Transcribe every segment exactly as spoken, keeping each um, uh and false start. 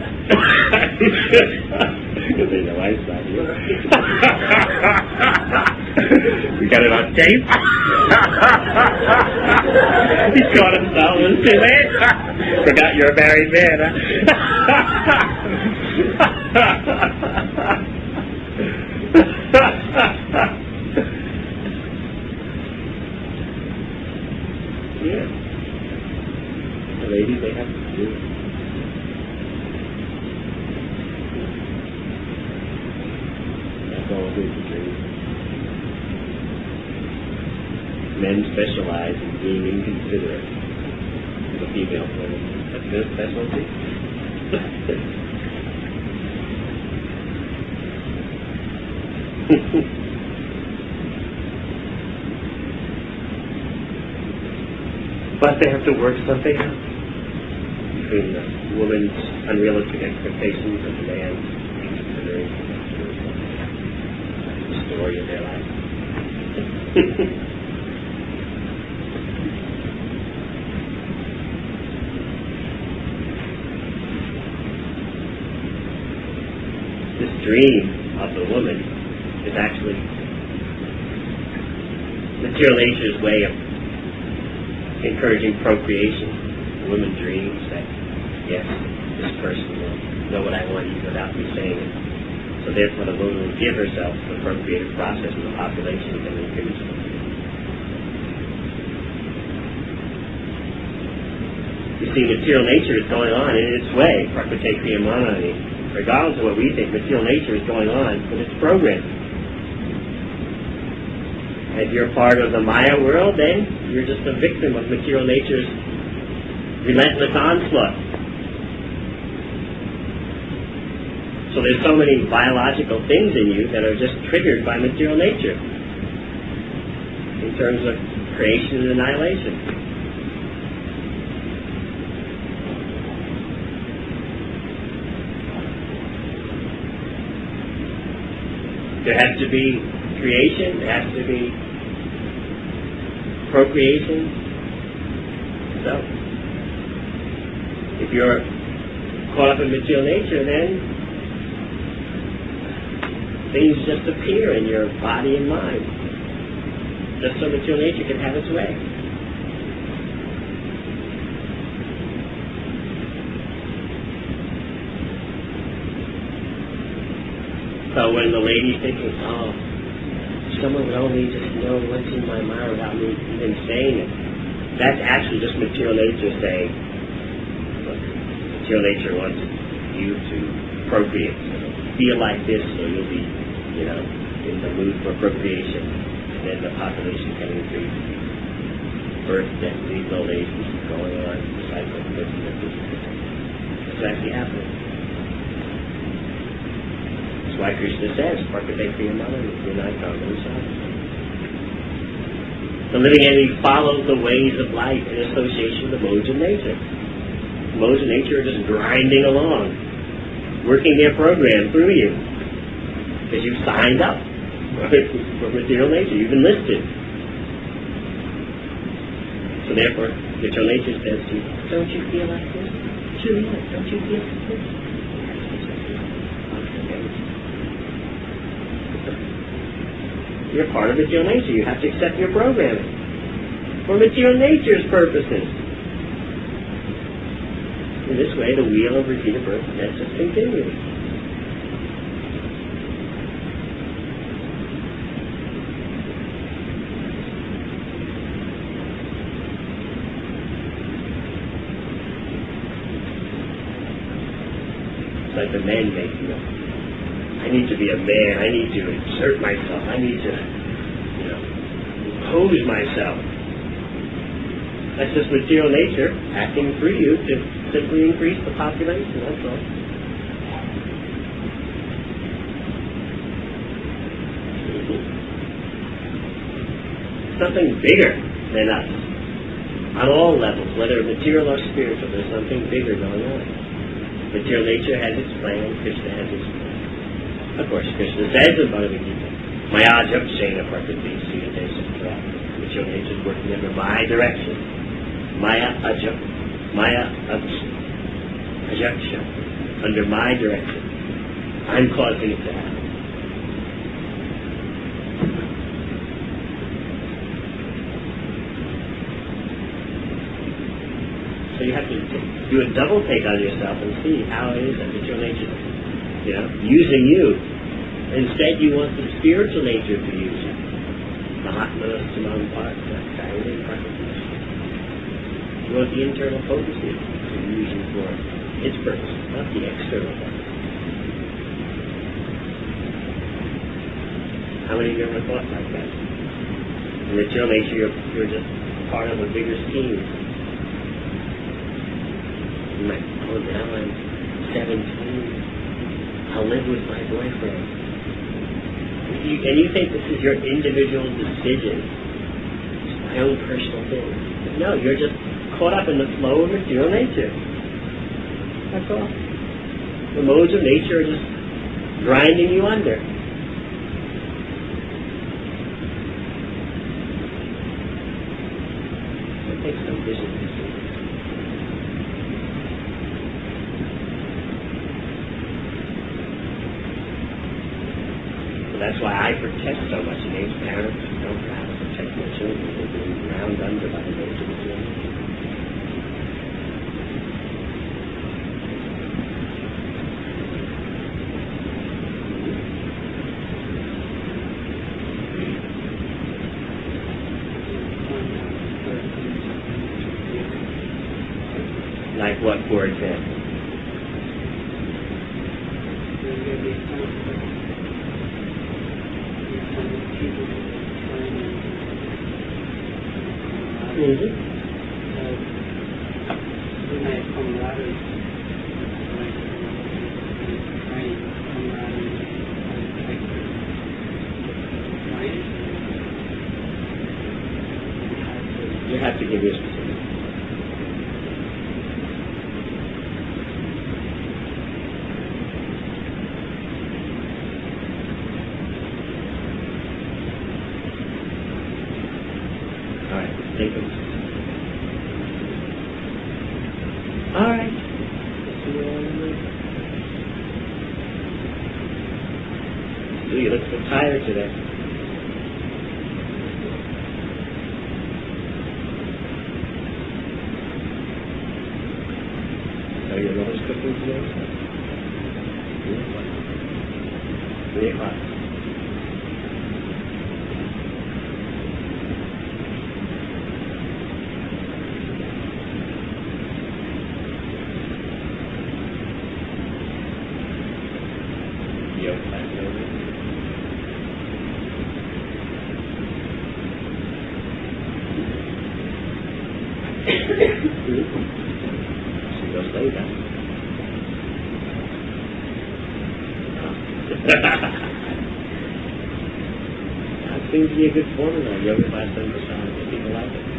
Because they know I saw you. We got it on tape. He caught himself. It was too late. Forgot you're a married man, huh? Yeah. The ladies, they have to do it. That's all it is, the dream. Men specialize in being inconsiderate to the female women. That's their specialty. But they have to work something out between the woman's unrealistic expectations and the man's inconsideration. That's the story of their life. This dream of the woman is actually material nature's way of encouraging procreation. The woman dreams that, yes, this person will know what I want even without me saying it. So therefore the woman will give herself to the procreative process and the population can increase. You see, material nature is going on in its way, Prakritik Kriyamanani. Regardless of what we think, material nature is going on in its program. If you're part of the Maya world, then you're just a victim of material nature's relentless onslaught. So there's so many biological things in you that are just triggered by material nature in terms of creation and annihilation. There has to be creation, there has to be procreation. So, if you're caught up in material nature, then things just appear in your body and mind, just so material nature can have its way. So when the lady's thinking, oh, someone would only just know what's in my mind without me even saying it, that's actually just material nature saying, look, material nature wants you to procreate. So feel like this so you'll be, you know, in the mood for procreation. And then the population can increase. Birth, death, these old age is going on, the cycle of this and this. It's actually happening. That's why Krishna says, Prakritik Kriyamanani, Vinay Karmanasana. The living entity follows the ways of life in association with the modes of nature. The modes of nature are just grinding along, working their program through you. Because you've signed up for material nature, you've enlisted. So therefore, material nature says to you, don't you feel like this? Sure, yeah, don't you feel like this? You're part of material nature. You have to accept your programming for material nature's purposes. In this way, the wheel of repeated birth and death just continues. It's like the men make you know. I need to be a man. I need to exert myself. I need to, you know, impose myself. That's just material nature acting through you to simply increase the population. That's all. Something bigger than us on all levels, whether material or spiritual. There's something bigger going on. Material nature has its plan. Krishna has its plan. Of course, Krishna says in Bhagavad Gita, Maya Japshena Prakriti Suyate Satra. Material nature is working under my direction. Maya Ajap, Maya Ajaksha under my direction. I'm causing it to happen. So you have to do a double take on yourself and see how it is that material nature, you know, using you. Instead, you want the spiritual nature to use you. Mahatma Saman Park, Guiding Practice. You want the internal potency to use you for its purpose, not the external one. How many of you ever thought like that? In material nature, you're, you're just part of a bigger scheme. You might, oh, now I'm seventeen. I'll live with my boyfriend. You, and you think this is your individual decision. It's my own personal thing. No, you're just caught up in the flow of material nature. That's all. The modes of nature are just grinding you under. It takes some vision to see. That's why I protest so much against parents who don't know how to protect their children. They're being ground under by the nature of the children. Like what, for example? Mm-hmm. You have to give your specific. All right, take them. All right. So you look so tired today. Are your mother's cooking today? Three o'clock. Three o'clock. She goes later. That seems to be a good formula. Yoga class understands that people like it.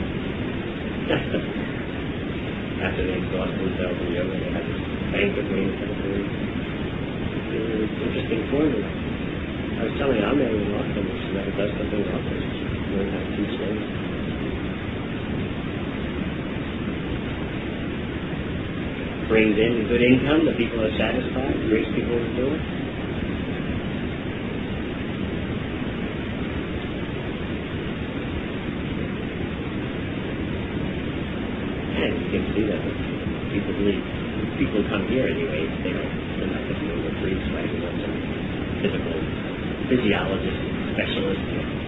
After they exhaust themselves in yoga, they have this banquet waiting for the food. It's a really interesting formula. I was telling you, I'm never in law school. She never does something else. She learns how to teach things. Brings in good income, the people are satisfied, brings people to do it. And you can see that people believe, people come here anyway, they don't, they're not just doing the free swag, they're not some typical physiologist, specialist.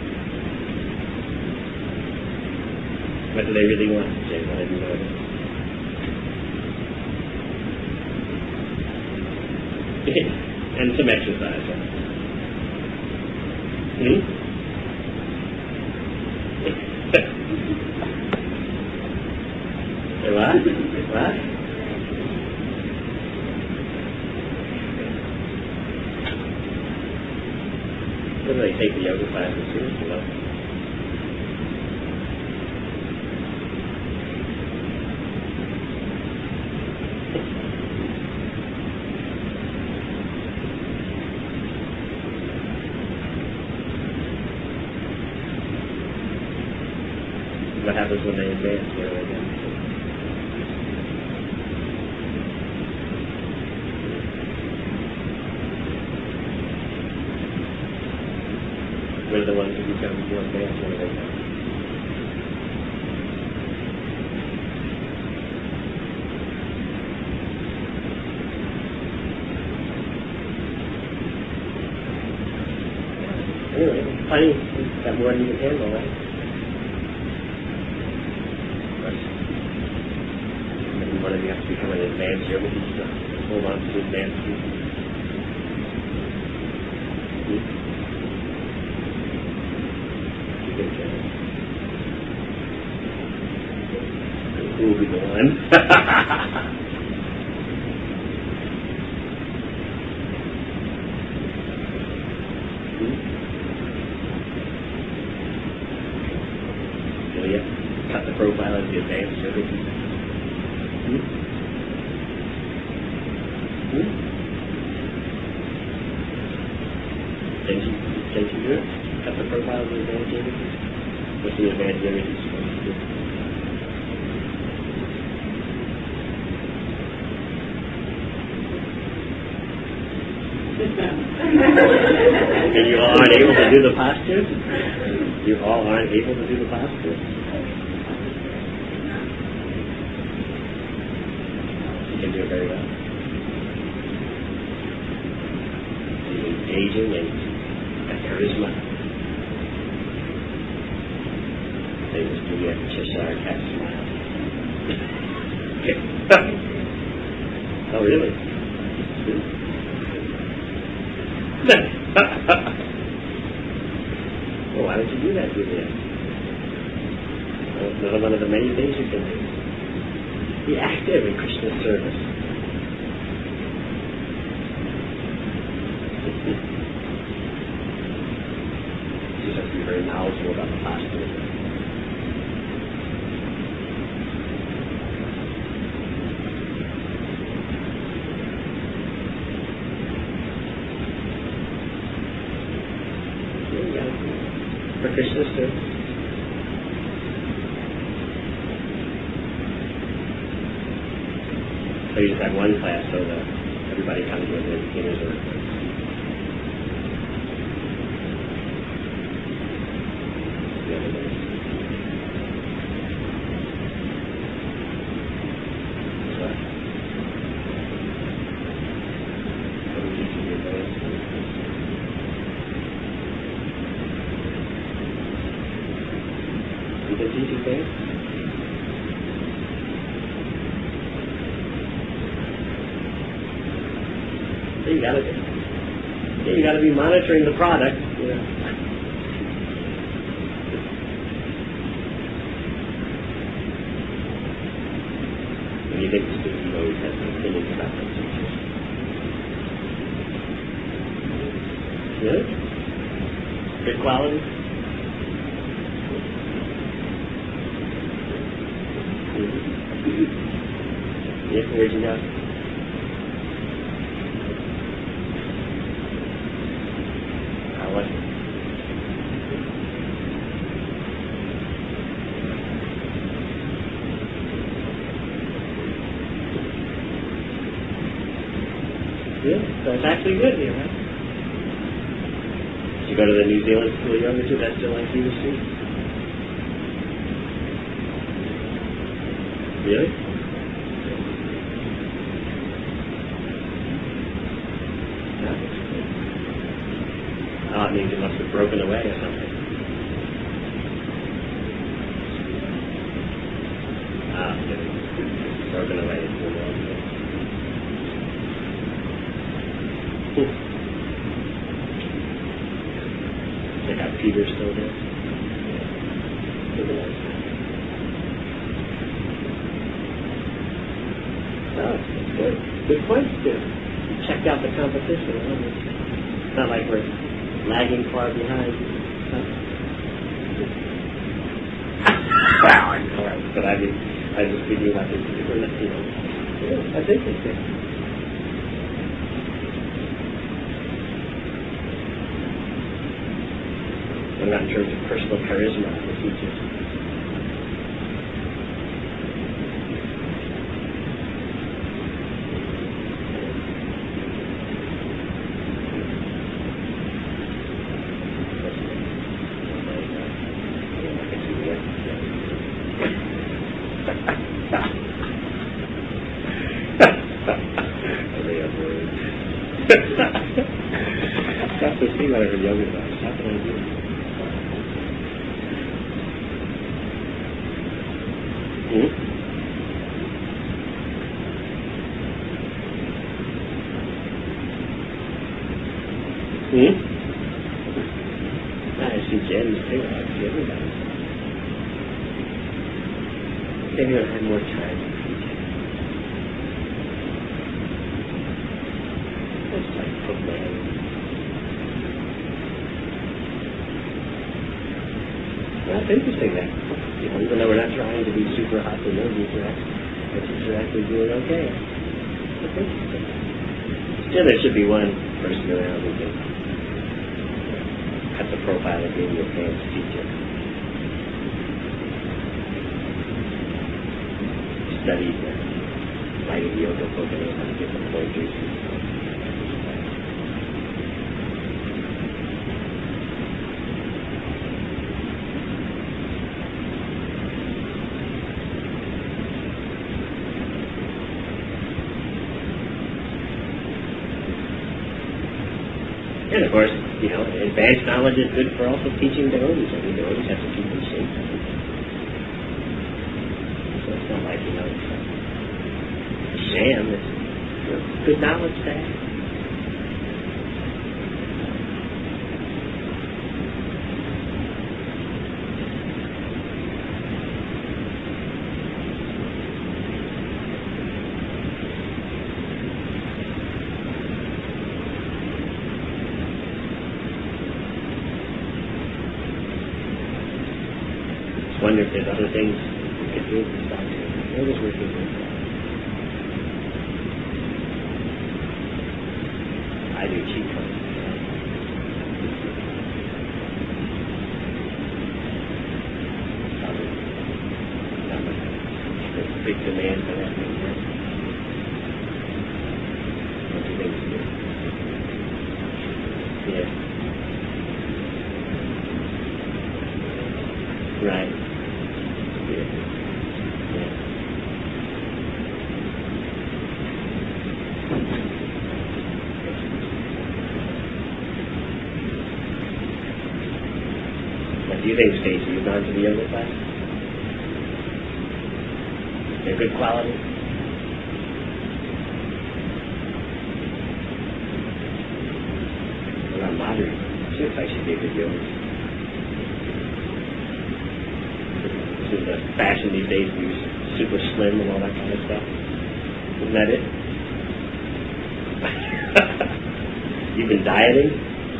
What do they really want? They want to do it. And some exercise. Huh? Hmm? Say what? What? What do they take the yoga classes seriously? Well, what happens when they advance? Where do they go? the ones who become more advanced when they come. Anyway, funny, got more than you can handle, right? Maybe one of you has to become an advanced yoga teacher. Hold on to advanced people. Hmm? You think, uh, who will be the one? Cut the profile as the advanced yoga teacher. Hmm? Hmm? Can you, can you do it? Cut the profile as the advanced yoga teacher? What's the advanced yoga teacher supposed to do? And you all aren't able to do the posture? You all aren't able to do the posture? You can do it very well. You're engaging and got charisma. They just do that Cheshire cat smile. Oh, really? Well, why don't you do that, Julia? Well, another one of the many things you can do. Be active in Krishna's service. You just have to be very knowledgeable about the posture. For Krishna's service. So you just have one class so that everybody comes with their beginners or the other days. So, what do you teach your advanced? You can teach advanced? You gotta, yeah, you gotta be monitoring the product. You know. And you think the student always has an opinion about those teachers? Really? Good quality? Mm-hmm. Yeah, where'd you go? Yeah, so it's actually good here, right? Did you go to the New Zealand School of Yoga too? That's still like you see? Really? No. Oh, it means it must have broken away or something. Ah, okay. Broken away into the world. They got Peter still there. Really nice. Oh, that's good. Good points, too. You checked out the competition. Huh? It's not like we're lagging far behind. Huh? Wow, I know. But I mean, I was just thinking about this. You know, yeah, that's interesting. Not in terms of personal charisma of the teachers. That's the thing whatever yoga is about. How can I do it? Hmm? Hmm? I see Jen too. I see everybody. Maybe I'll have more time. Just like put my hand. Well, that's interesting that, you know, even though we're not trying to be super hot and nervous, we're actually, we're actually doing okay. That's interesting. Still, there should be one person around who can cut the profile of being your advanced teacher. Studied the lighting yoga book and how to get the pointers and stuff. And of course, you know, advanced knowledge is good for also teaching devotees. I mean, devotees have to keep in shape. So it's not like, you know, it's a sham. It's, you know, good knowledge to have. I wonder if there's other things we could do besides what is working with that. I do cheat codes. Probably not much. There's a big demand for that thing now. What do you think? Yeah. Right. What do you think, Stacey? You've gone to the yoga class? They're good quality? Well, I'm modern. See if I should be a good yoga. This is the fashion these days, to be super slim and all that kind of stuff. Isn't that it? You've been dieting?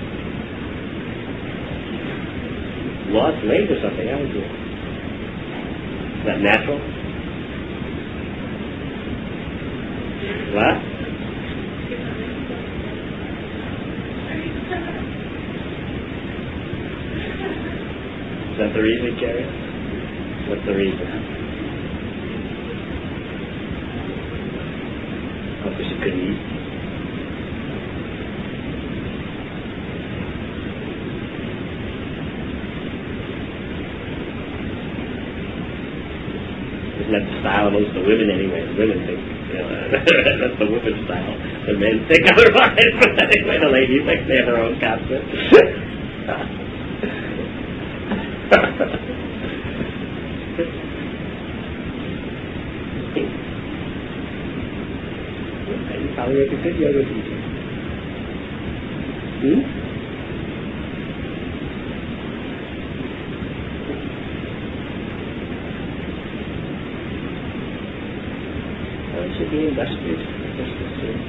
Lost weight or something, haven't you? Is that natural? What? Is that the reason, Carrie? What's the reason? Oh, because you couldn't eat? Isn't that the style of most of the women anyway? Women think, you know, that's the women's style. The men think otherwise, but anyway, the ladies think they have their own concept. You probably make a good yoga teacher. Hmm? Well, it should be industrious. Industrious.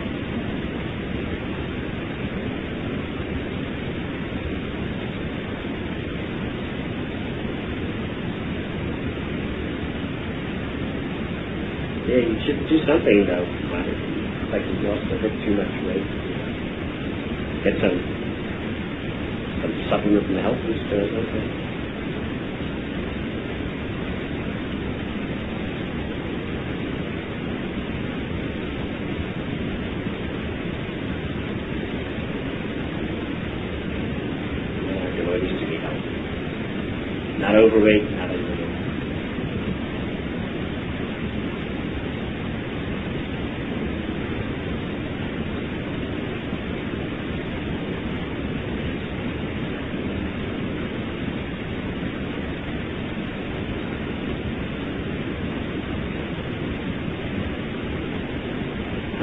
Yeah, you should do something though. Like you lost a bit too much weight. Get some some supplement from the health food stores, okay. Yeah, devotees to be healthy. Not overweight, not overweight.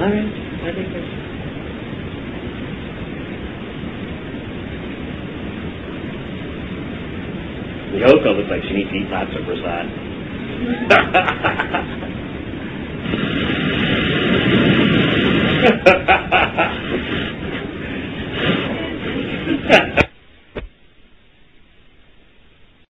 All right. I think that's... Yoko looks like she needs to eat lots of prasad.